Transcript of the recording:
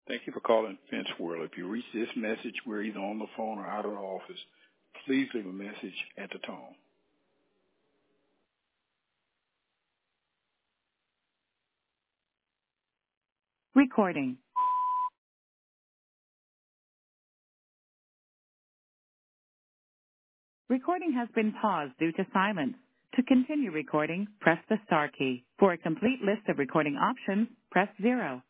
Thank you for calling Fence World. If you reach this message, we're either on the phone or out of the office. Please leave a message at the tone. Recording. Recording has been paused due to silence. To continue recording, press the star key. For a complete list of recording options, press 0.